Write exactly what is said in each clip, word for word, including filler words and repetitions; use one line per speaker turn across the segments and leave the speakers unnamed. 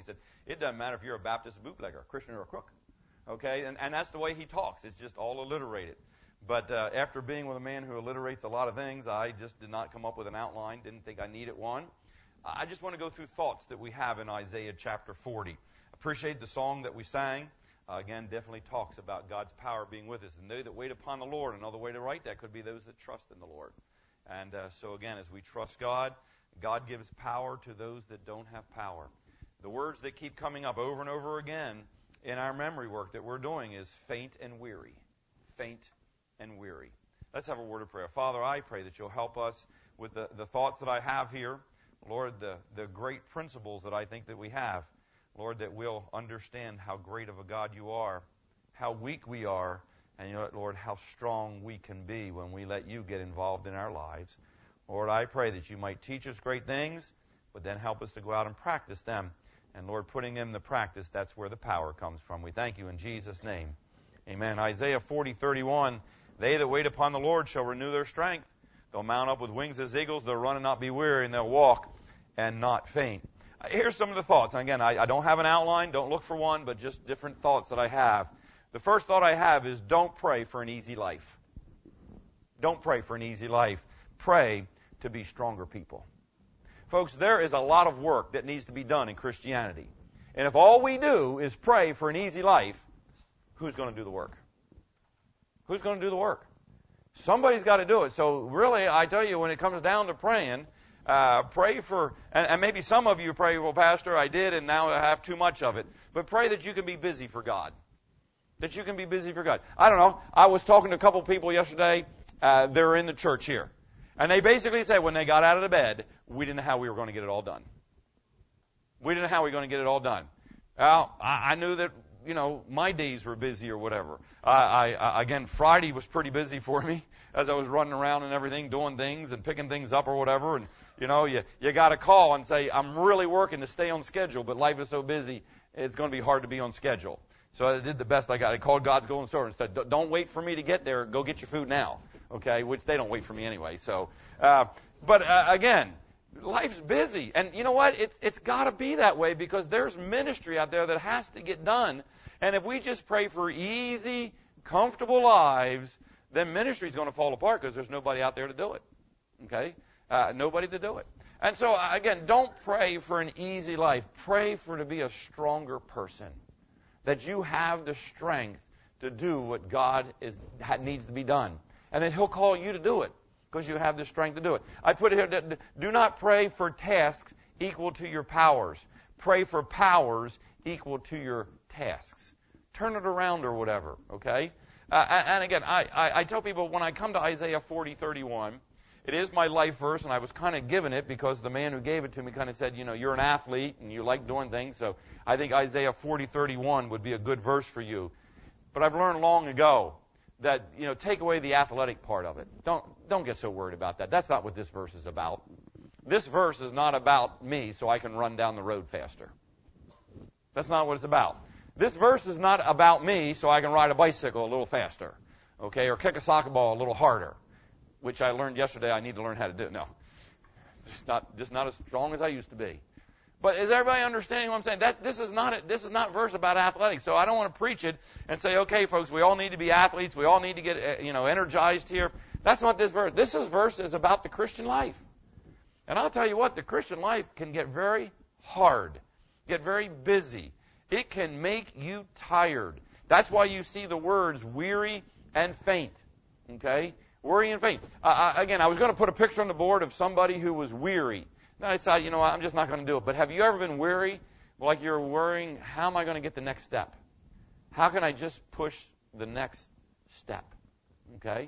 said, it doesn't matter if you're a Baptist, a bootlegger, a Christian, or a crook. Okay? And, and that's the way he talks. It's just all alliterated. But uh, after being with a man who alliterates a lot of things, I just did not come up with an outline. Didn't think I needed one. I just want to go through thoughts that we have in Isaiah chapter forty. Appreciate the song that we sang. Uh, again, definitely talks about God's power being with us. And they that wait upon the Lord, another way to write that could be those that trust in the Lord. And uh, so again, as we trust God, God gives power to those that don't have power. The words that keep coming up over and over again in our memory work that we're doing is faint and weary. Faint and weary. Let's have a word of prayer. Father, I pray that you'll help us with the, the thoughts that I have here. Lord, the, the great principles that I think that we have. Lord, that we'll understand how great of a God you are, how weak we are, and, you know, Lord, how strong we can be when we let you get involved in our lives. Lord, I pray that you might teach us great things, but then help us to go out and practice them. And, Lord, putting them to practice, that's where the power comes from. We thank you in Jesus' name. Amen. Isaiah forty thirty-one, they that wait upon the Lord shall renew their strength. They'll mount up with wings as eagles. They'll run and not be weary, and they'll walk and not faint. Here's some of the thoughts. And again, I, I don't have an outline. Don't look for one, but just different thoughts that I have. The first thought I have is don't pray for an easy life. Don't pray for an easy life. Pray to be stronger people. Folks, there is a lot of work that needs to be done in Christianity. And if all we do is pray for an easy life, who's going to do the work? Who's going to do the work? Somebody's got to do it. So really, I tell you, when it comes down to praying, uh, pray for, and, and maybe some of you pray, well, Pastor, I did, and now I have too much of it. But pray that you can be busy for God. That you can be busy for God. I don't know. I was talking to a couple of people yesterday. Uh, they're in the church here. And they basically said when they got out of the bed, we didn't know how we were going to get it all done. We didn't know how we were going to get it all done. Well, I, I knew that, you know, my days were busy or whatever. I, I, again, Friday was pretty busy for me as I was running around and everything, doing things and picking things up or whatever. And, you know, you, you got to call and say, I'm really working to stay on schedule, but life is so busy, it's going to be hard to be on schedule. So I did the best I got. I called God's Golden Store and said, don't wait for me to get there. Go get your food now. Okay, which they don't wait for me anyway. So, uh, but uh, again, life's busy. And you know what? It's, it's got to be that way because there's ministry out there that has to get done. And if we just pray for easy, comfortable lives, then ministry is going to fall apart because there's nobody out there to do it. Okay? Uh, nobody to do it. And so, again, don't pray for an easy life. Pray for to be a stronger person. That you have the strength to do what God is needs to be done. And then he'll call you to do it because you have the strength to do it. I put it here, do not pray for tasks equal to your powers. Pray for powers equal to your tasks. Turn it around or whatever, okay? Uh, and again, I, I, I tell people when I come to Isaiah forty thirty-one, it is my life verse, and I was kind of given it because the man who gave it to me kind of said, you know, you're an athlete and you like doing things, so I think Isaiah forty thirty-one would be a good verse for you. But I've learned long ago that, you know, take away the athletic part of it. Don't don't get so worried about that. That's not what this verse is about. This verse is not about me so I can run down the road faster. That's not what it's about. This verse is not about me so I can ride a bicycle a little faster, okay, or kick a soccer ball a little harder, which I learned yesterday I need to learn how to do. No, just not just not as strong as I used to be. But is everybody understanding what I'm saying? That this is not a, this is not verse about athletics. So I don't want to preach it and say, okay, folks, we all need to be athletes. We all need to get you know energized here. That's not this verse. This is verse is about the Christian life. And I'll tell you what, the Christian life can get very hard, get very busy. It can make you tired. That's why you see the words weary and faint. Okay, weary and faint. Uh, I, again, I was going to put a picture on the board of somebody who was weary. Then I decided, you know what, I'm just not going to do it. But have you ever been weary? Like you're worrying, how am I going to get the next step? How can I just push the next step? Okay?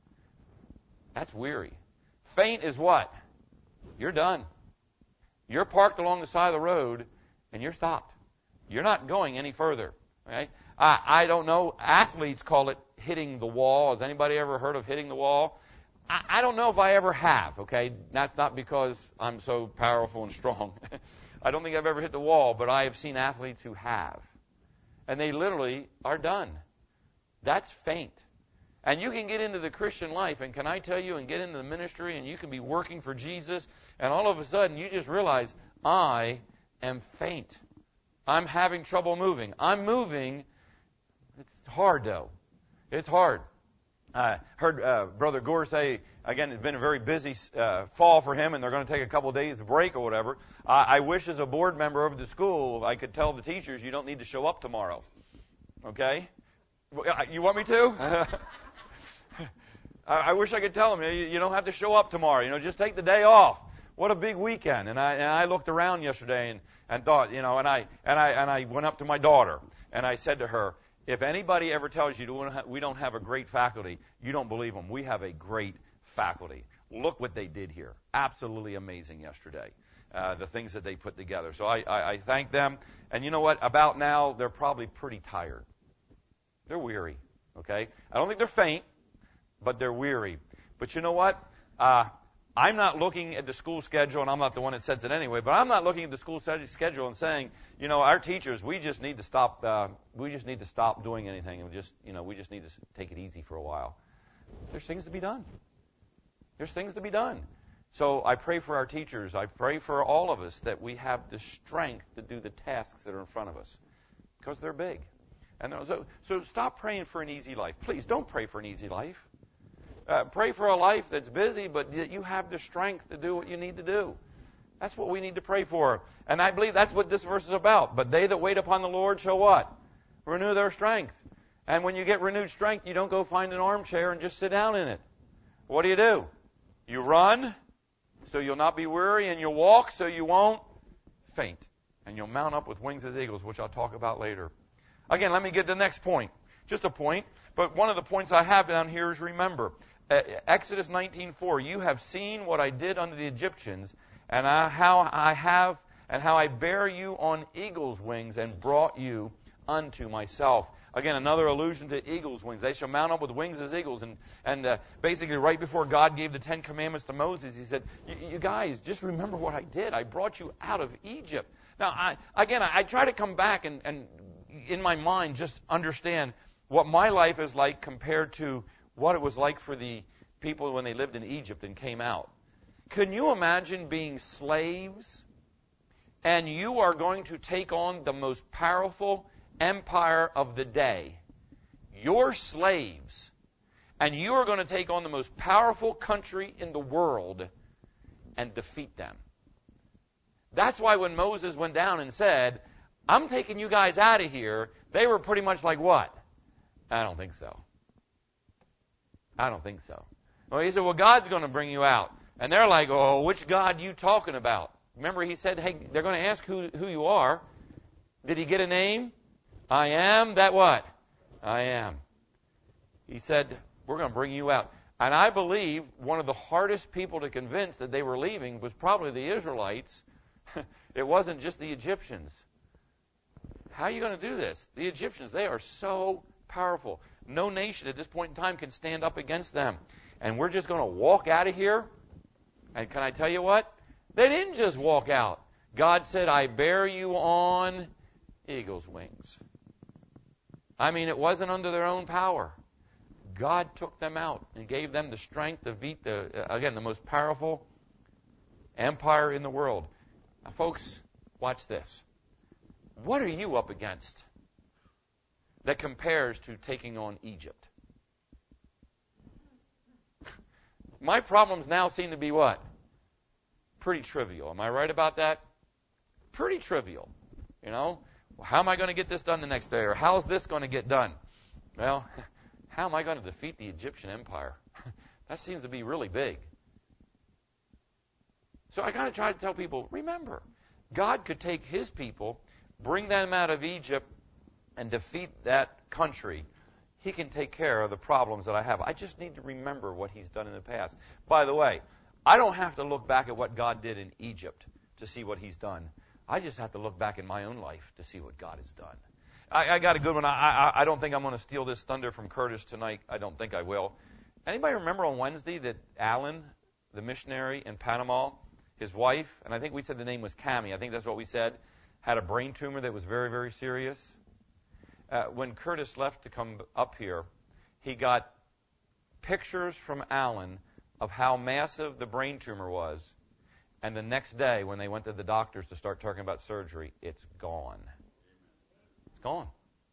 That's weary. Faint is what? You're done. You're parked along the side of the road, and you're stopped. You're not going any further. Okay? I, I don't know. Athletes call it hitting the wall. Has anybody ever heard of hitting the wall? I don't know if I ever have, okay? That's not because I'm so powerful and strong. I don't think I've ever hit the wall, but I have seen athletes who have. And they literally are done. That's faint. And you can get into the Christian life, and can I tell you, and get into the ministry, and you can be working for Jesus, and all of a sudden you just realize, I am faint. I'm having trouble moving. I'm moving. It's hard, though. It's hard. I uh, heard uh, Brother Gore say, again, it's been a very busy uh, fall for him, and they're going to take a couple of days of break or whatever. Uh, I wish as a board member of the school, I could tell the teachers, you don't need to show up tomorrow. Okay? You want me to? I wish I could tell them, you don't have to show up tomorrow. You know, just take the day off. What a big weekend. And I, and I looked around yesterday and, and thought, you know, and I, and I, and I went up to my daughter and I said to her, if anybody ever tells you we don't have a great faculty, you don't believe them. We have a great faculty. Look what they did here. Absolutely amazing yesterday, uh, the things that they put together. So I, I, I thank them. And you know what? About now, they're probably pretty tired. They're weary, okay? I don't think they're faint, but they're weary. But you know what? Uh, I'm not looking at the school schedule, and I'm not the one that sets it anyway, but I'm not looking at the school schedule and saying, you know, our teachers, we just need to stop, uh, we just need to stop doing anything, and just, you know, we just need to take it easy for a while. There's things to be done. There's things to be done. So I pray for our teachers. I pray for all of us that we have the strength to do the tasks that are in front of us, because they're big. And so, so stop praying for an easy life. Please don't pray for an easy life. Uh, pray for a life that's busy, but that you have the strength to do what you need to do. That's what we need to pray for. And I believe that's what this verse is about. But they that wait upon the Lord shall what? Renew their strength. And when you get renewed strength, you don't go find an armchair and just sit down in it. What do you do? You run, so you'll not be weary, and you'll walk, so you won't faint. And you'll mount up with wings as eagles, which I'll talk about later. Again, let me get the next point. Just a point. But one of the points I have down here is remember. Uh, Exodus nineteen four, you have seen what I did unto the Egyptians, and I, how I have, and how I bear you on eagle's wings, and brought you unto myself. Again, another allusion to eagle's wings. They shall mount up with wings as eagles. And, and uh, basically, right before God gave the Ten Commandments to Moses, he said, you guys, just remember what I did. I brought you out of Egypt. Now, I, again, I, I try to come back and, and, in my mind, just understand what my life is like compared to what it was like for the people when they lived in Egypt and came out. Can you imagine being slaves, and you are going to take on the most powerful empire of the day? You're slaves, and you are going to take on the most powerful country in the world and defeat them. That's why when Moses went down and said, I'm taking you guys out of here, they were pretty much like, what? I don't think so. I don't think so. Well, he said, well, God's going to bring you out. And they're like, oh, which God you talking about? Remember, he said, hey, they're going to ask who, who you are. Did he get a name? I am that what? I am. He said, we're going to bring you out. And I believe one of the hardest people to convince that they were leaving was probably the Israelites. It wasn't just the Egyptians. How are you going to do this? The Egyptians, they are so powerful. No nation at this point in time can stand up against them. And we're just going to walk out of here? And can I tell you what? They didn't just walk out. God said, I bear you on eagle's wings. I mean, it wasn't under their own power. God took them out and gave them the strength to beat, the, again, the most powerful empire in the world. Now, folks, watch this. What are you up against that compares to taking on Egypt? My problems now seem to be what? Pretty trivial. Am I right about that? Pretty trivial. You know, well, how am I going to get this done the next day? Or how's this going to get done? Well, how am I going to defeat the Egyptian empire? That seems to be really big. So I kind of try to tell people, remember, God could take his people, bring them out of Egypt, and defeat that country. He can take care of the problems that I have. I just need to remember what he's done in the past. By the way, I don't have to look back at what God did in Egypt to see what he's done. I just have to look back in my own life to see what God has done. I, I got a good one. I, I, I don't think I'm going to steal this thunder from Curtis tonight. I don't think I will. Anybody remember on Wednesday that Alan, the missionary in Panama, his wife, and I think we said the name was Cammie, I think that's what we said, had a brain tumor that was very, very serious? Uh, when Curtis left to come up here, he got pictures from Alan of how massive the brain tumor was. And the next day, when they went to the doctors to start talking about surgery, it's gone. gone.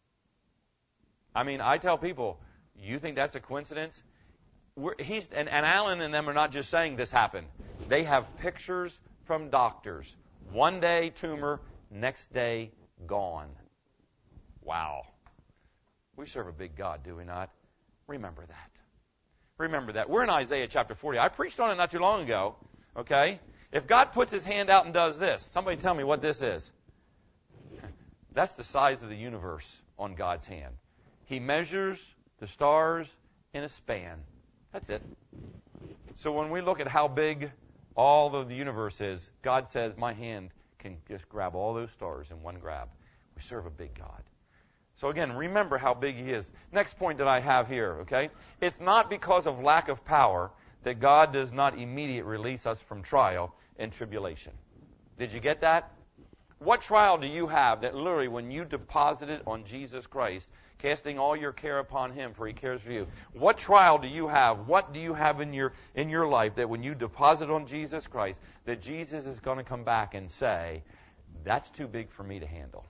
I mean, I tell people, you think that's a coincidence? We're, he's and, and Alan and them are not just saying this happened. They have pictures from doctors. One day tumor, next day gone. Wow. We serve a big God, do we not? Remember that. Remember that. We're in Isaiah chapter forty. I preached on it not too long ago. Okay? If God puts his hand out and does this, somebody tell me what this is. That's the size of the universe on God's hand. He measures the stars in a span. That's it. So when we look at how big all of the universe is, God says, my hand can just grab all those stars in one grab. We serve a big God. So again, remember how big he is. Next point that I have here, okay? It's not because of lack of power that God does not immediately release us from trial and tribulation. Did you get that? What trial do you have that literally when you deposit it on Jesus Christ, casting all your care upon him for he cares for you? What trial do you have? What do you have in your in your life that when you deposit on Jesus Christ, that Jesus is going to come back and say, that's too big for me to handle.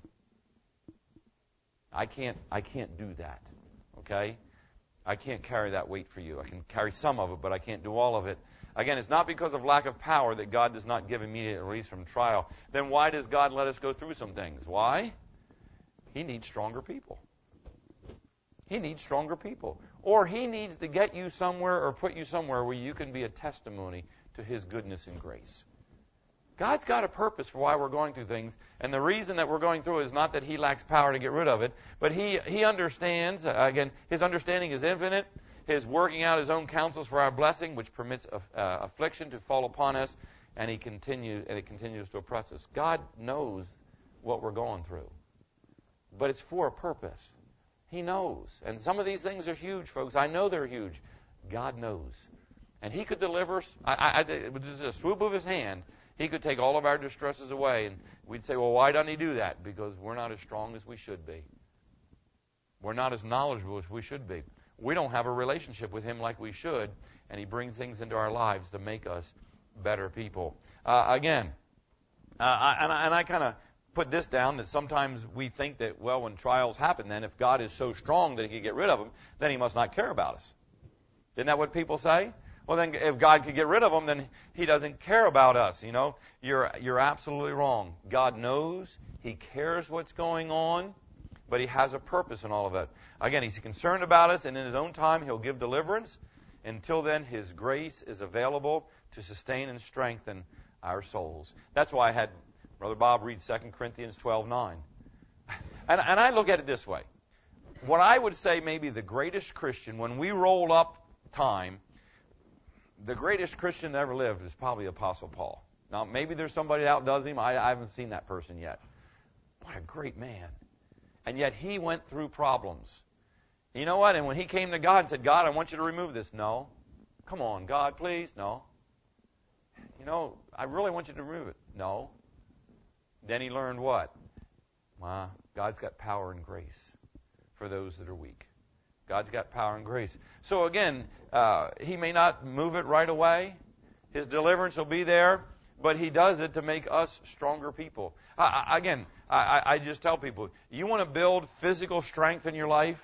I can't I can't do that. Okay? I can't carry that weight for you. I can carry some of it, but I can't do all of it. Again, it's not because of lack of power that God does not give immediate release from trial. Then why does God let us go through some things? Why? He needs stronger people. He needs stronger people. Or he needs to get you somewhere or put you somewhere where you can be a testimony to his goodness and grace. God's got a purpose for why we're going through things, and the reason that we're going through it is not that he lacks power to get rid of it, but he, he understands, uh, again, his understanding is infinite, his working out his own counsels for our blessing, which permits uh, affliction to fall upon us, and he continue, and it continues to oppress us. God knows what we're going through, but it's for a purpose. He knows, and some of these things are huge, folks. I know they're huge. God knows, and he could deliver us, I, I, I, with just a swoop of his hand. He could take all of our distresses away, and we'd say, well, why doesn't he do that? Because we're not as strong as we should be. We're not as knowledgeable as we should be. We don't have a relationship with him like we should, and he brings things into our lives to make us better people. Uh, again, uh, I, and I, and I kind of put this down that sometimes we think that, well, when trials happen, then if God is so strong that he can get rid of them, then he must not care about us. Isn't that what people say? Well, then if God could get rid of them, then he doesn't care about us, you know. You're you're absolutely wrong. God knows. He cares what's going on, but he has a purpose in all of it. Again, he's concerned about us, and in his own time, he'll give deliverance. Until then, his grace is available to sustain and strengthen our souls. That's why I had Brother Bob read Second Corinthians twelve nine. And, and I look at it this way. What I would say maybe the greatest Christian, when we roll up time, the greatest Christian that ever lived is probably Apostle Paul. Now, maybe there's somebody that outdoes him. I, I haven't seen that person yet. What a great man. And yet he went through problems. You know what? And when he came to God and said, God, I want you to remove this. No. Come on, God, please. No. You know, I really want you to remove it. No. Then he learned what? Well, God's got power and grace for those that are weak. God's got power and grace. So again, uh, he may not move it right away. His deliverance will be there, but he does it to make us stronger people. I, I, again, I, I just tell people, you want to build physical strength in your life?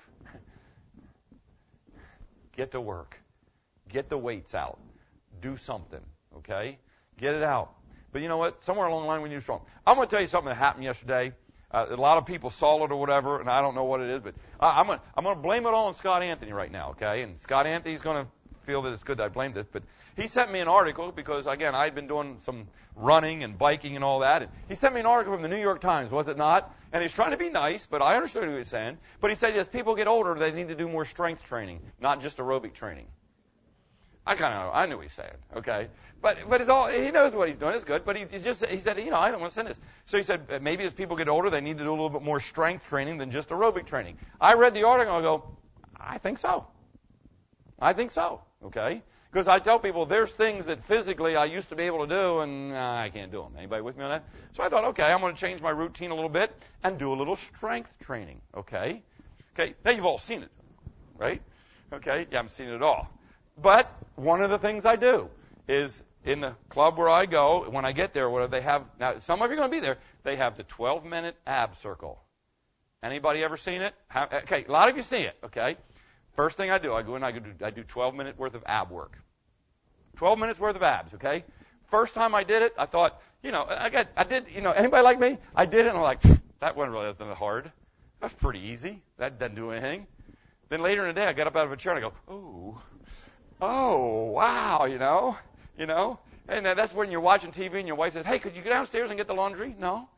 Get to work. Get the weights out. Do something, okay? Get it out. But you know what? Somewhere along the line we need strong. I'm going to tell you something that happened yesterday. Uh, a lot of people saw it or whatever, and I don't know what it is, but I, I'm going I'm to blame it all on Scott Anthony right now, okay? And Scott Anthony's going to feel that it's good that I blamed it, but he sent me an article because, again, I had been doing some running and biking and all that, and he sent me an article from the New York Times, was it not? And he's trying to be nice, but I understood what he was saying. But he said, as people get older, they need to do more strength training, not just aerobic training. I kind of I knew what he's saying, okay? But but it's all he knows what he's doing. It's good. But he, he's just he said, you know, I don't want to send this. So he said maybe as people get older, they need to do a little bit more strength training than just aerobic training. I read the article and I go, I think so. I think so, okay? Because I tell people there's things that physically I used to be able to do and uh, I can't do them. Anybody with me on that? So I thought, okay, I'm going to change my routine a little bit and do a little strength training, okay? Okay, now you've all seen it, right? Okay, you haven't seen it at all. But one of the things I do is in the club where I go, when I get there, what do they have? Now, some of you are going to be there. They have the twelve-minute ab circle. Anybody ever seen it? How, okay, a lot of you see it, okay? First thing I do, I go in, I, go do, I do twelve minute worth of ab work. twelve minutes worth of abs, okay? First time I did it, I thought, you know, I got, I did, you know, anybody like me? I did it, and I'm like, that wasn't really that hard. That's pretty easy. That doesn't do anything. Then later in the day, I got up out of a chair, and I go, oh, oh, wow, you know, you know? And that's when you're watching T V, and your wife says, hey, could you go downstairs and get the laundry? No.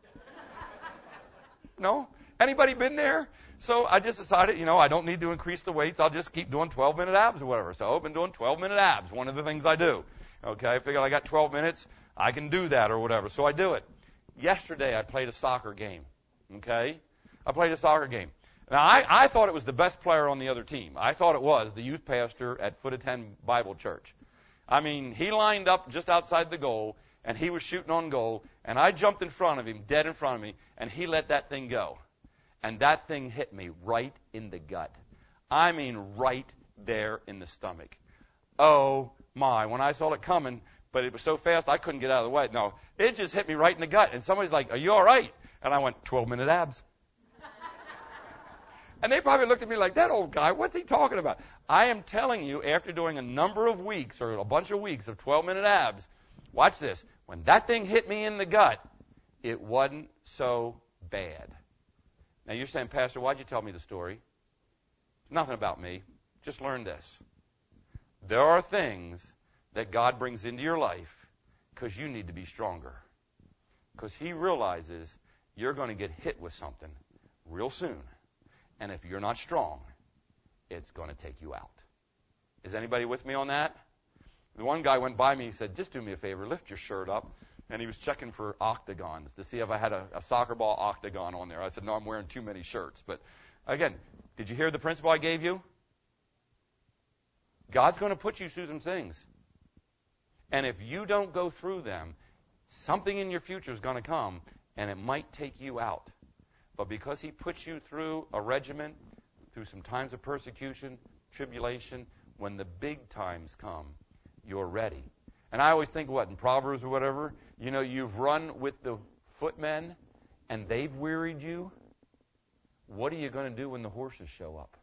No? Anybody been there? So I just decided, you know, I don't need to increase the weights. I'll just keep doing twelve minute abs or whatever. So I've been doing twelve minute abs, one of the things I do. Okay, I figure I got twelve minutes, I can do that or whatever. So I do it. Yesterday I played a soccer game. Okay? I played a soccer game. Now, I, I thought it was the best player on the other team. I thought it was the youth pastor at Foot of Ten Bible Church. I mean, he lined up just outside the goal, and he was shooting on goal, and I jumped in front of him, dead in front of me, and he let that thing go. And that thing hit me right in the gut. I mean, right there in the stomach. Oh, my. When I saw it coming, but it was so fast I couldn't get out of the way. No, it just hit me right in the gut. And somebody's like, are you all right? And I went, twelve minute abs. And they probably looked at me like, that old guy, what's he talking about? I am telling you, after doing a number of weeks or a bunch of weeks of twelve minute abs, watch this. When that thing hit me in the gut, it wasn't so bad. Now, you're saying, Pastor, why'd you tell me the story? It's nothing about me. Just learn this. There are things that God brings into your life because you need to be stronger. Because he realizes you're going to get hit with something real soon. And if you're not strong, it's going to take you out. Is anybody with me on that? The one guy went by me and said, just do me a favor, lift your shirt up. And he was checking for octagons to see if I had a, a soccer ball octagon on there. I said, no, I'm wearing too many shirts. But again, did you hear the principle I gave you? God's going to put you through some things. And if you don't go through them, something in your future is going to come, and it might take you out. But because he puts you through a regimen, through some times of persecution, tribulation, when the big times come, you're ready. And I always think, what, in Proverbs or whatever, you know, you've run with the footmen, and they've wearied you. What are you going to do when the horses show up?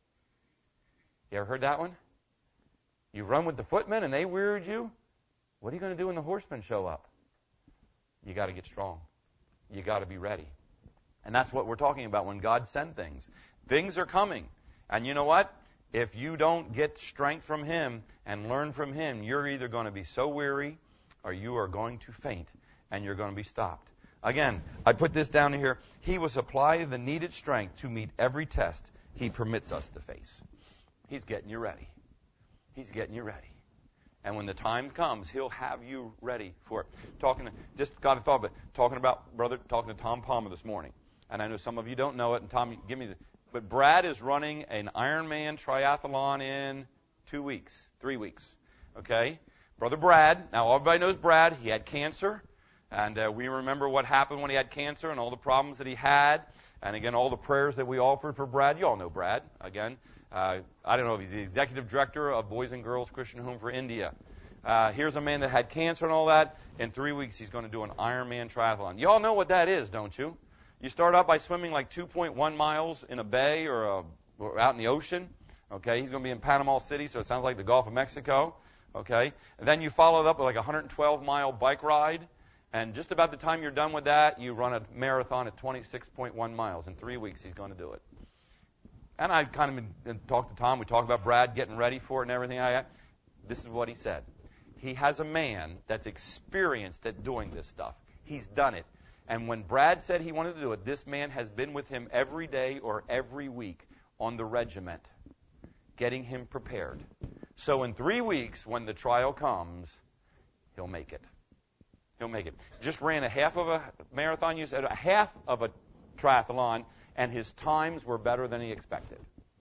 You ever heard that one? You run with the footmen, and they wearied you. What are you going to do when the horsemen show up? You got to get strong. You got to be ready. And that's what we're talking about when God sends things. Things are coming. And you know what? If you don't get strength from him and learn from him, you're either going to be so weary or you are going to faint and you're going to be stopped. Again, I put this down here. He will supply the needed strength to meet every test he permits us to face. He's getting you ready. He's getting you ready. And when the time comes, he'll have you ready for it. Talking to, just got a thought of it, talking about, brother, talking to Tom Palmer this morning. And I know some of you don't know it, and Tom, give me the, but Brad is running an Ironman triathlon in two weeks, three weeks, okay? Brother Brad, now everybody knows Brad, he had cancer, and uh, we remember what happened when he had cancer and all the problems that he had, and again, all the prayers that we offered for Brad. You all know Brad, again. Uh, I don't know if he's the executive director of Boys and Girls Christian Home for India. Uh, here's a man that had cancer and all that. In three weeks, he's going to do an Ironman triathlon. You all know what that is, don't you? You start out by swimming like two point one miles in a bay or, a, or out in the ocean. Okay, he's going to be in Panama City, so it sounds like the Gulf of Mexico. Okay, and then you follow it up with like a one hundred twelve mile bike ride. And just about the time you're done with that, you run a marathon at twenty-six point one miles. In three weeks, he's going to do it. And I kind of been, talked to Tom. We talked about Brad getting ready for it and everything like that. This is what he said. He has a man that's experienced at doing this stuff. He's done it. And when Brad said he wanted to do it, this man has been with him every day or every week on the regiment, getting him prepared. So in three weeks, when the trial comes, he'll make it. He'll make it. Just ran a half of a marathon, you said, a half of a triathlon, and his times were better than he expected.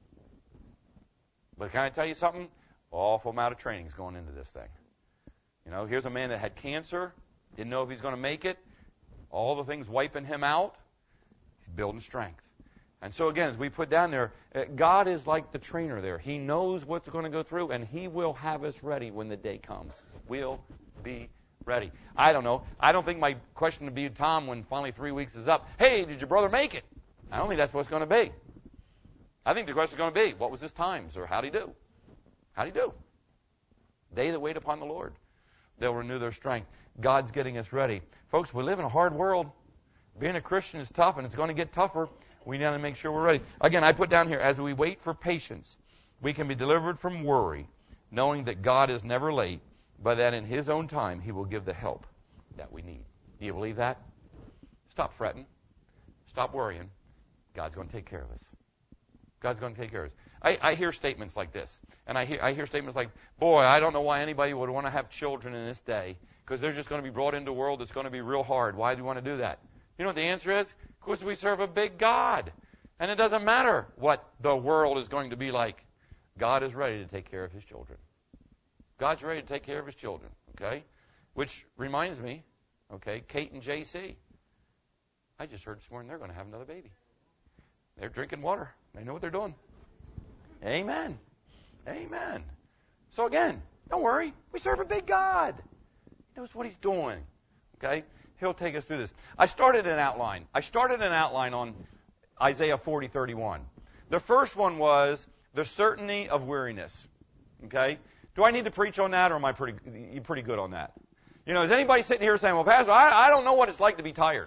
But can I tell you something? Awful amount of training is going into this thing. You know, here's a man that had cancer, didn't know if he's going to make it. All the things wiping him out. He's building strength. And so again, as we put down there, God is like the trainer there. He knows what's going to go through, and he will have us ready when the day comes. We'll be ready. I don't know. I don't think my question would be, Tom, when finally three weeks is up, hey, did your brother make it? I don't think that's what it's going to be. I think the question is going to be, what was his times, or how'd he do? How'd he do? They that wait upon the Lord, they'll renew their strength. God's getting us ready. Folks, we live in a hard world. Being a Christian is tough, and it's going to get tougher. We need to make sure we're ready. Again, I put down here, as we wait for patience, we can be delivered from worry, knowing that God is never late, but that in His own time He will give the help that we need. Do you believe that? Stop fretting. Stop worrying. God's going to take care of us. God's going to take care of us. I, I hear statements like this, and I hear, I hear statements like, boy, I don't know why anybody would want to have children in this day, because they're just going to be brought into a world that's going to be real hard. Why do you want to do that? You know what the answer is? Because we serve a big God, and it doesn't matter what the world is going to be like. God is ready to take care of His children. God's ready to take care of His children, okay? Which reminds me, okay, Kate and J C. I just heard this morning they're going to have another baby. They're drinking water. They know what they're doing. Amen. Amen. So again, don't worry. We serve a big God. He knows what He's doing. Okay? He'll take us through this. I started an outline. I started an outline on Isaiah forty thirty-one. The first one was the certainty of weariness. Okay? Do I need to preach on that, or am I pretty you pretty good on that? You know, is anybody sitting here saying, well, Pastor, I, I don't know what it's like to be tired.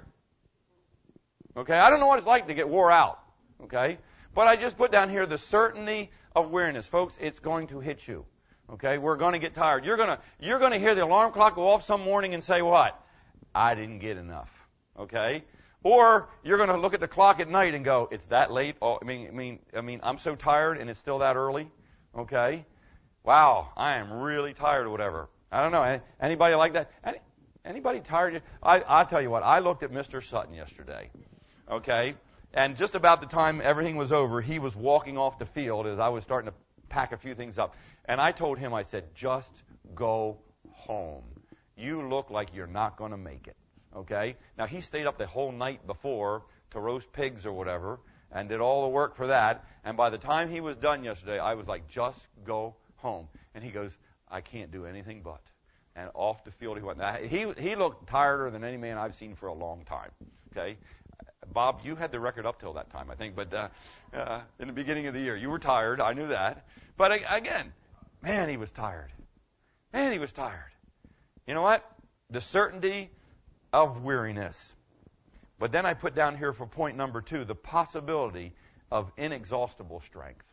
Okay? I don't know what it's like to get wore out. Okay? But I just put down here the certainty of weariness. Folks, it's going to hit you. Okay? We're going to get tired. You're going to you're going to hear the alarm clock go off some morning and say what? I didn't get enough. Okay? Or you're going to look at the clock at night and go, it's that late? Oh, I mean, I mean, I mean, I'm so tired and it's still that early. Okay? Wow, I am really tired or whatever. I don't know. Anybody like that? Any, anybody tired? I I'll tell you what. I looked at Mister Sutton yesterday. Okay? And just about the time everything was over, he was walking off the field as I was starting to pack a few things up. And I told him, I said, just go home. You look like you're not going to make it. Okay? Now, he stayed up the whole night before to roast pigs or whatever and did all the work for that. And by the time he was done yesterday, I was like, just go home. And he goes, I can't do anything but. And off the field he went. Now, he, he looked tireder than any man I've seen for a long time. Okay? Bob, you had the record up till that time, I think, but uh, uh, in the beginning of the year. You were tired. I knew that. But again, man, he was tired. Man, he was tired. You know what? The certainty of weariness. But then I put down here for point number two, the possibility of inexhaustible strength.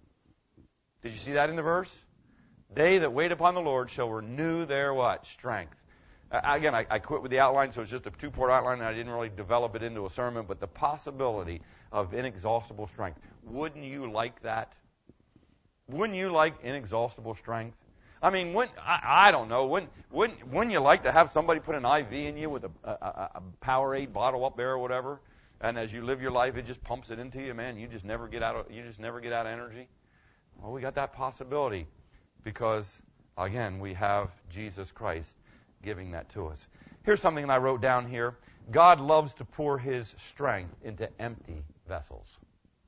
Did you see that in the verse? They that wait upon the Lord shall renew their what? Strength. Uh, again, I, I quit with the outline, so it's just a two-part outline, and I didn't really develop it into a sermon, but the possibility of inexhaustible strength. Wouldn't you like that? Wouldn't you like inexhaustible strength? I mean, when, I, I don't know, wouldn't, wouldn't, wouldn't you like to have somebody put an I V in you with a, a, a Powerade bottle up there or whatever, and as you live your life, it just pumps it into you, man, you just never get out of, you just never get out of energy? Well, we got that possibility because, again, we have Jesus Christ giving that to us. Here's something that I wrote down here. God loves to pour His strength into empty vessels.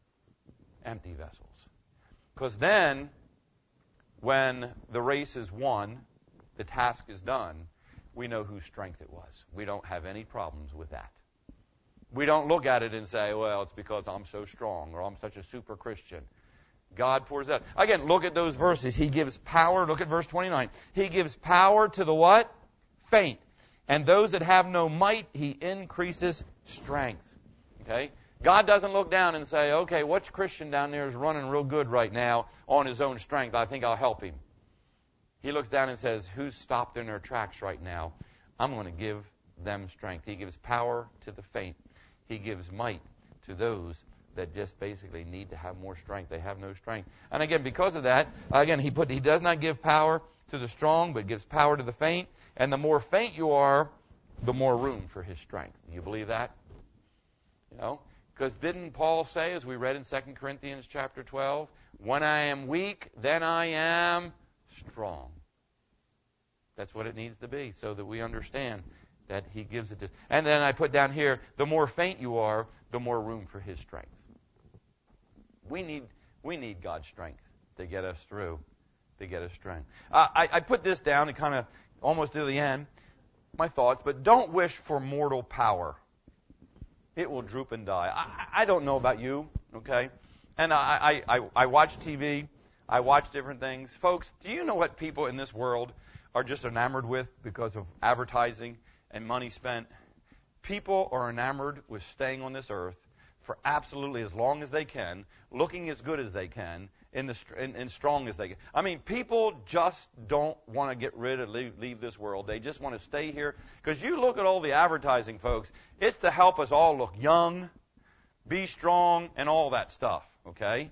Empty vessels. Because then, when the race is won, the task is done, we know whose strength it was. We don't have any problems with that. We don't look at it and say, well, it's because I'm so strong or I'm such a super Christian. God pours out. Again, look at those verses. He gives power. Look at verse twenty-nine. He gives power to the what? Faint. And those that have no might, He increases strength. Okay? God doesn't look down and say, okay, which Christian down there is running real good right now on his own strength? I think I'll help him. He looks down and says, who's stopped in their tracks right now? I'm going to give them strength. He gives power to the faint. He gives might to those that just basically need to have more strength. They have no strength. And again, because of that, again, he put he does not give power to the strong, but gives power to the faint. And the more faint you are, the more room for His strength. Do you believe that? You know? Because didn't Paul say, as we read in Second Corinthians chapter twelve, when I am weak, then I am strong. That's what it needs to be, so that we understand that He gives it to us. And then I put down here, the more faint you are, the more room for His strength. We need we need God's strength to get us through, to get us strength. Uh, I, I put this down and kind of almost to the end, my thoughts, but don't wish for mortal power. It will droop and die. I, I don't know about you, okay? And I, I, I, I watch T V. I watch different things. Folks, do you know what people in this world are just enamored with because of advertising and money spent? People are enamored with staying on this earth for absolutely as long as they can, looking as good as they can, in the and, and strong as they can. I mean, people just don't want to get rid of, leave, leave this world. They just want to stay here. Because you look at all the advertising, folks, it's to help us all look young, be strong, and all that stuff, okay?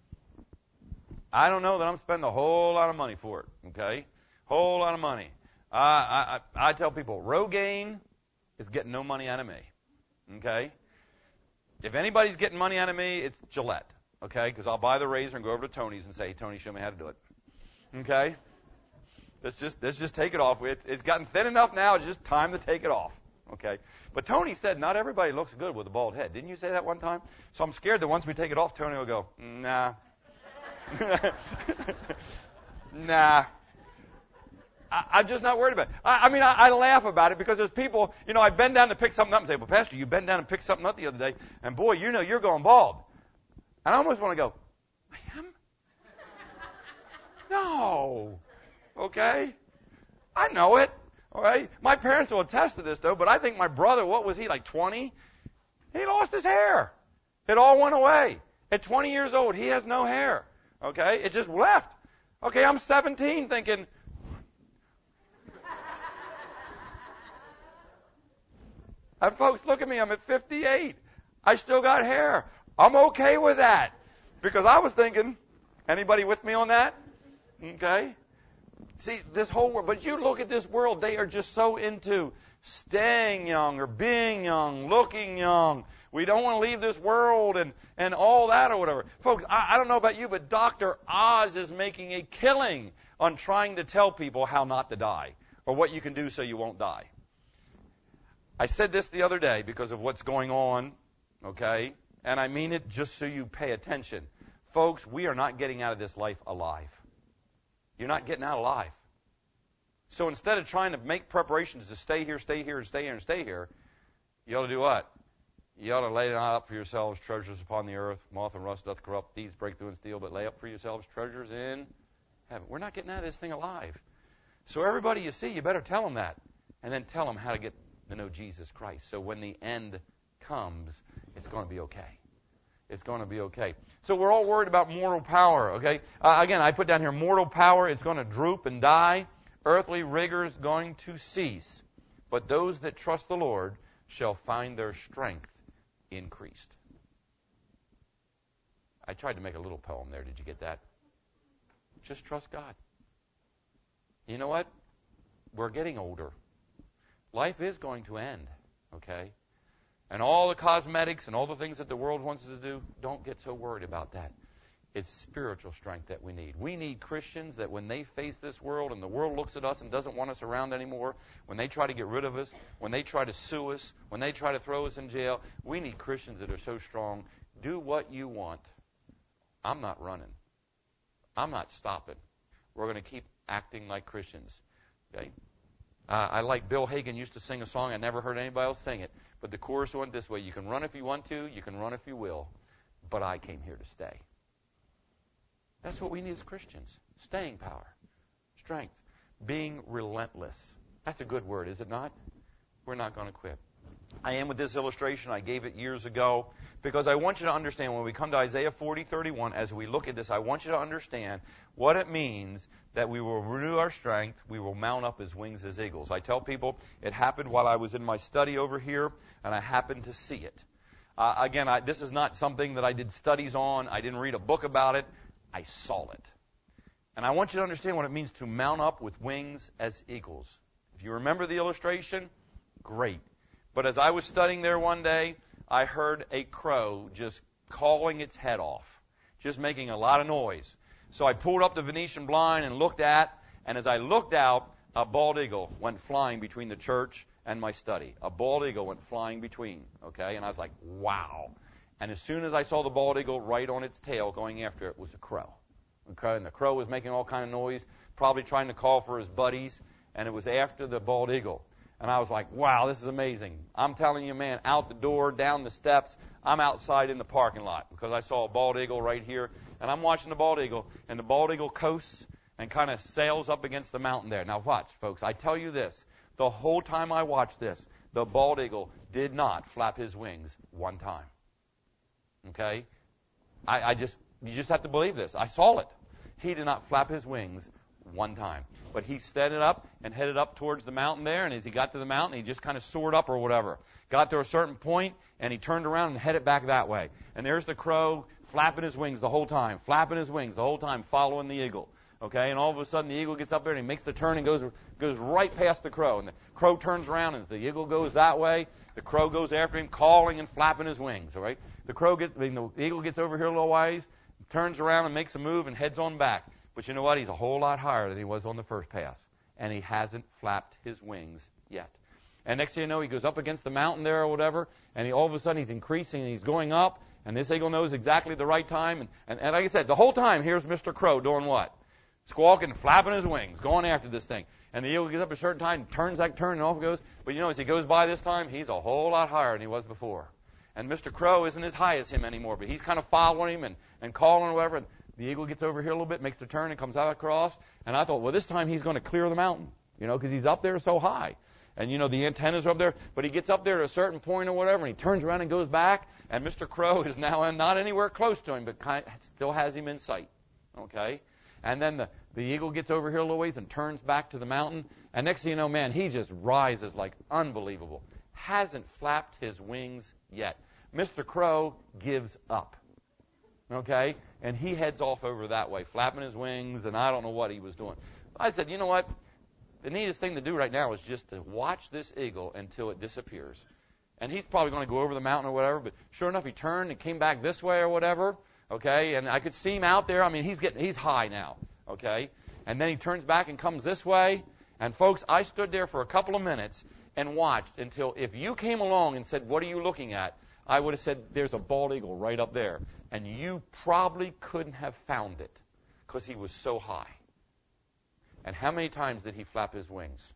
I don't know that I'm spending a whole lot of money for it, okay? Whole lot of money. I, I, I tell people, Rogaine is getting no money out of me, okay? If anybody's getting money out of me, it's Gillette, okay? Because I'll buy the razor and go over to Tony's and say, hey, Tony, show me how to do it, okay? Let's just let's just take it off. It's, it's gotten thin enough now. It's just time to take it off, okay? But Tony said not everybody looks good with a bald head. Didn't you say that one time? So I'm scared that once we take it off, Tony will go, nah. nah. I, I'm just not worried about it. I, I mean, I, I laugh about it because there's people, you know, I bend down to pick something up and say, well, Pastor, you bent down and picked something up the other day, and boy, you know you're going bald. And I almost want to go, I am? No. Okay? I know it. All right? My parents will attest to this, though, but I think my brother, what was he, like twenty? He lost his hair. It all went away. At twenty years old, he has no hair. Okay? It just left. Okay, I'm seventeen thinking, and folks, look at me, I'm at fifty-eight. I still got hair. I'm okay with that. Because I was thinking, anybody with me on that? Okay? See, this whole world, but you look at this world, they are just so into staying young or being young, looking young. We don't want to leave this world and, and all that or whatever. Folks, I, I don't know about you, but Doctor Oz is making a killing on trying to tell people how not to die or what you can do so you won't die. I said this the other day because of what's going on, okay? And I mean it just so you pay attention. Folks, we are not getting out of this life alive. You're not getting out alive. So instead of trying to make preparations to stay here, stay here, and stay here, and stay here, you ought to do what? You ought to lay not up for yourselves treasures upon the earth. Moth and rust doth corrupt. These break through and steal, but lay up for yourselves treasures in heaven. We're not getting out of this thing alive. So everybody you see, you better tell them that. And then tell them how to get to know Jesus Christ. So when the end comes, it's going to be okay. It's going to be okay. So we're all worried about mortal power, okay? Uh, again, I put down here mortal power. It's going to droop and die. Earthly rigor is going to cease. But those that trust the Lord shall find their strength increased. I tried to make a little poem there. Did you get that? Just trust God. You know what? We're getting older. Life is going to end, okay? And all the cosmetics and all the things that the world wants us to do, don't get so worried about that. It's spiritual strength that we need. We need Christians that when they face this world and the world looks at us and doesn't want us around anymore, when they try to get rid of us, when they try to sue us, when they try to throw us in jail, we need Christians that are so strong. Do what you want. I'm not running. I'm not stopping. We're going to keep acting like Christians. Okay? Uh, I like Bill Hagen used to sing a song. I never heard anybody else sing it. But the chorus went this way. You can run if you want to. You can run if you will. But I came here to stay. That's what we need as Christians. Staying power. Strength. Being relentless. That's a good word, is it not? We're not going to quit. I am with this illustration. I gave it years ago because I want you to understand when we come to Isaiah forty thirty-one, as we look at this, I want you to understand what it means that we will renew our strength, we will mount up as wings as eagles. I tell people it happened while I was in my study over here, and I happened to see it. Uh, again, I, this is not something that I did studies on. I didn't read a book about it. I saw it. And I want you to understand what it means to mount up with wings as eagles. If you remember the illustration, great. But as I was studying there one day, I heard a crow just calling its head off, just making a lot of noise. So I pulled up the Venetian blind and looked at, and as I looked out, a bald eagle went flying between the church and my study. A bald eagle went flying between, okay? And I was like, wow. And as soon as I saw the bald eagle right on its tail going after it was a crow. Okay? And the crow was making all kind of noise, probably trying to call for his buddies, and it was after the bald eagle. And I was like, wow, this is amazing. I'm telling you, man, out the door, down the steps, I'm outside in the parking lot because I saw a bald eagle right here. And I'm watching the bald eagle, and the bald eagle coasts and kind of sails up against the mountain there. Now watch, folks, I tell you this. The whole time I watched this, the bald eagle did not flap his wings one time. Okay? I, I just, you just have to believe this. I saw it. He did not flap his wings one time. But he set it up and headed up towards the mountain there, and as he got to the mountain, he just kind of soared up or whatever. Got to a certain point, and he turned around and headed back that way. And there's the crow flapping his wings the whole time, flapping his wings the whole time, following the eagle. Okay, and all of a sudden the eagle gets up there and he makes the turn and goes goes right past the crow. And the crow turns around, and as the eagle goes that way, the crow goes after him, calling and flapping his wings. All right, the crow gets, I mean, the eagle gets over here a little ways, turns around and makes a move and heads on back. But you know what? He's a whole lot higher than he was on the first pass, and he hasn't flapped his wings yet. And next thing you know, he goes up against the mountain there or whatever, and he, all of a sudden he's increasing and he's going up, and this eagle knows exactly the right time. And, and, and like I said, the whole time, here's Mister Crow doing what? Squawking, flapping his wings, going after this thing. And the eagle gets up at a certain time, turns that turn, and off it goes. But you know, as he goes by this time, he's a whole lot higher than he was before. And Mister Crow isn't as high as him anymore, but he's kind of following him and, and calling or whatever. And the eagle gets over here a little bit, makes the turn, and comes out across. And I thought, well, this time he's going to clear the mountain, you know, because he's up there so high. And, you know, the antennas are up there. But he gets up there at a certain point or whatever, and he turns around and goes back. And Mister Crow is now not anywhere close to him, but kind of still has him in sight. Okay? And then the, the eagle gets over here a little ways and turns back to the mountain. And next thing you know, man, he just rises like unbelievable. Hasn't flapped his wings yet. Mister Crow gives up. Okay? And he heads off over that way, flapping his wings, and I don't know what he was doing. I said, you know what? The neatest thing to do right now is just to watch this eagle until it disappears. And he's probably going to go over the mountain or whatever, but sure enough, he turned and came back this way or whatever. Okay? And I could see him out there. I mean, he's getting, he's high now. Okay? And then he turns back and comes this way. And folks, I stood there for a couple of minutes and watched until if you came along and said, what are you looking at? I would have said, there's a bald eagle right up there. And you probably couldn't have found it because he was so high. And how many times did he flap his wings?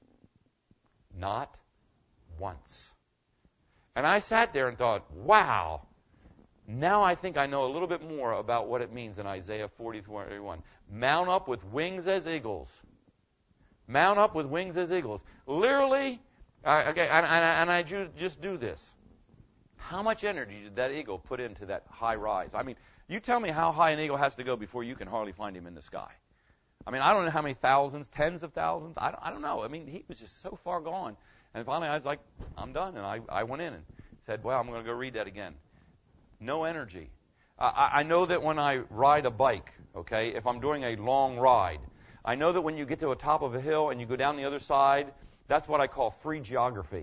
Not once. And I sat there and thought, wow, now I think I know a little bit more about what it means in Isaiah forty thirty-one. Mount up with wings as eagles. Mount up with wings as eagles. Literally, uh, okay, and, and, and I ju- just do this. How much energy did that eagle put into that high rise? I mean, you tell me how high an eagle has to go before you can hardly find him in the sky. I mean, I don't know how many thousands, tens of thousands. I don't, I don't know. I mean, he was just so far gone. And finally, I was like, I'm done. And I, I went in and said, well, I'm going to go read that again. No energy. Uh, I, I know that when I ride a bike, okay, if I'm doing a long ride, I know that when you get to the top of a hill and you go down the other side, that's what I call free geography.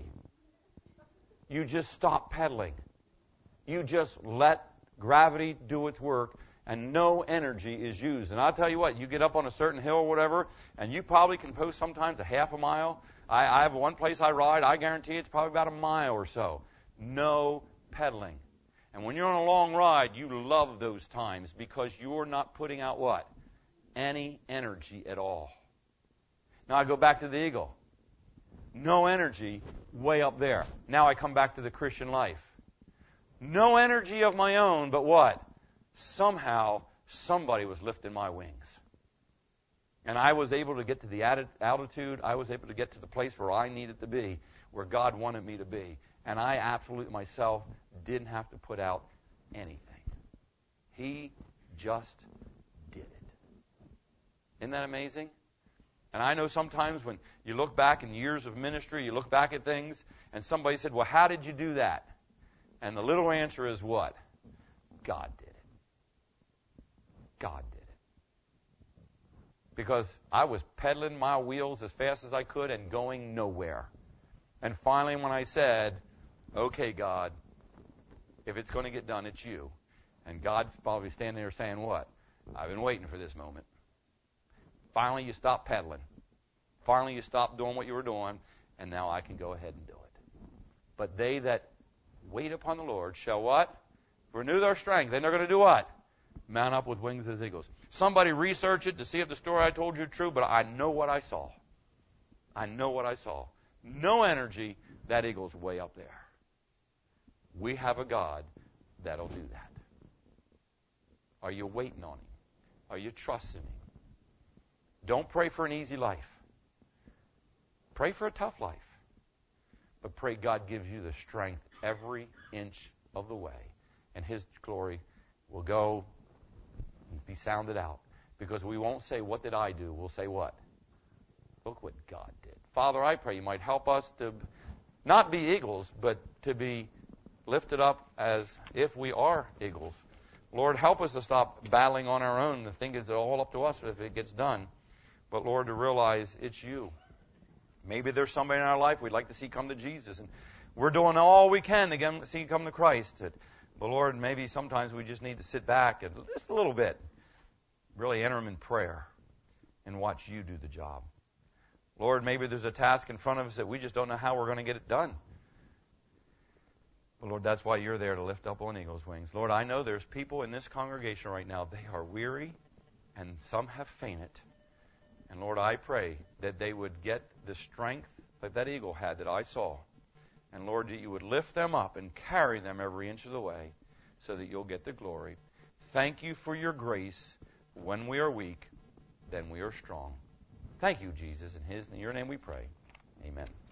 You just stop pedaling. You just let gravity do its work, and no energy is used. And I'll tell you what, you get up on a certain hill or whatever, and you probably can post sometimes a half a mile. I, I have one place I ride, I guarantee it's probably about a mile or so. No pedaling. And when you're on a long ride, you love those times because you're not putting out what? Any energy at all. Now I go back to the eagle. No energy way up there. Now I come back to the Christian life. No energy of my own, but what? Somehow somebody was lifting my wings. And I was able to get to the altitude. I was able to get to the place where I needed to be, where God wanted me to be. And I absolutely myself didn't have to put out anything. He just did it. Isn't that amazing? And I know sometimes when you look back in years of ministry, you look back at things, and somebody said, well, how did you do that? And the little answer is what? God did it. God did it. Because I was pedaling my wheels as fast as I could and going nowhere. And finally when I said, okay, God, if it's going to get done, it's you. And God's probably standing there saying what? I've been waiting for this moment. Finally you stop pedaling. Finally you stop doing what you were doing, and now I can go ahead and do it. But they that wait upon the Lord shall what? Renew their strength. Then they're going to do what? Mount up with wings as eagles. Somebody research it to see if the story I told you is true, but I know what I saw. I know what I saw. no energy, that eagle's way up there. We have a God that'll do that. Are you waiting on him? Are you trusting him? Don't pray for an easy life. Pray for a tough life. But pray God gives you the strength every inch of the way. And his glory will go and be sounded out. Because we won't say, what did I do? We'll say what? Look what God did. Father, I pray you might help us to not be eagles, but to be lifted up as if we are eagles. Lord, help us to stop battling on our own, to think it's all up to us if it gets done. But, Lord, to realize it's you. Maybe there's somebody in our life we'd like to see come to Jesus, and we're doing all we can to get, see come to Christ. But, Lord, maybe sometimes we just need to sit back and just a little bit, really enter him in prayer and watch you do the job. Lord, maybe there's a task in front of us that we just don't know how we're going to get it done. But, Lord, that's why you're there to lift up on eagle's wings. Lord, I know there's people in this congregation right now, they are weary, and some have fainted. And, Lord, I pray that they would get the strength that that eagle had that I saw. And, Lord, that you would lift them up and carry them every inch of the way so that you'll get the glory. Thank you for your grace. When we are weak, then we are strong. Thank you, Jesus. In his, in your name we pray. Amen.